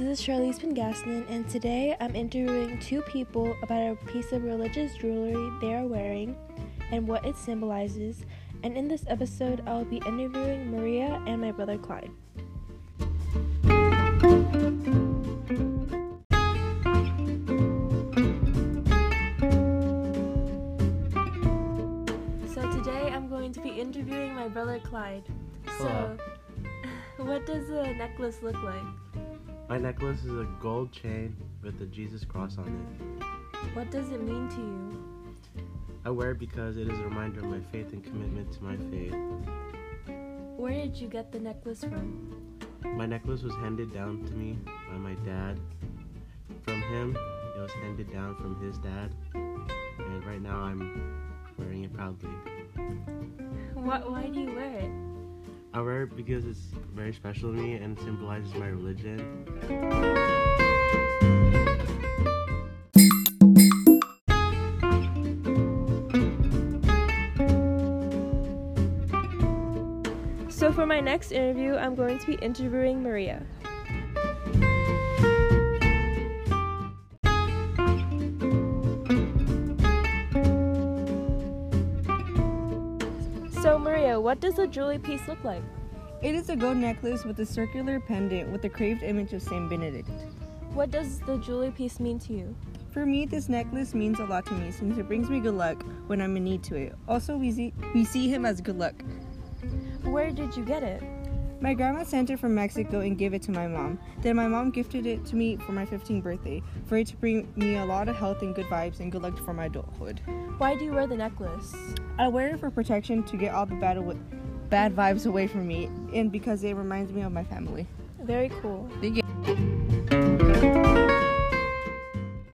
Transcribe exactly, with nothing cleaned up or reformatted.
is Charlize Pengasnan, and today I'm interviewing two people about a piece of religious jewelry they are wearing and what it symbolizes. And in this episode, I'll be interviewing Maria and my brother Clyde. So today I'm going to be interviewing my brother Clyde. Hello. So, what does the necklace look like? My necklace is a gold chain with a Jesus cross on it. What does it mean to you? I wear it because it is a reminder of my faith and commitment to my faith. Where did you get the necklace from? My necklace was handed down to me by my dad. From him, it was handed down from his dad. And right now I'm wearing it proudly. What, why do you wear it? I wear it because it's very special to me and symbolizes my religion. So for my next interview, I'm going to be interviewing Maria. So Maria, what does the jewelry piece look like? It is a gold necklace with a circular pendant with a carved image of Saint Benedict. What does the jewelry piece mean to you? For me, this necklace means a lot to me since it brings me good luck when I'm in need to it. Also, we see, we see him as good luck. Where did you get it? My grandma sent it from Mexico and gave it to my mom. Then my mom gifted it to me for my fifteenth birthday for it to bring me a lot of health and good vibes and good luck for my adulthood. Why do you wear the necklace? I wear it for protection to get all the bad, aw- bad vibes away from me and because it reminds me of my family. Very cool. Thank you.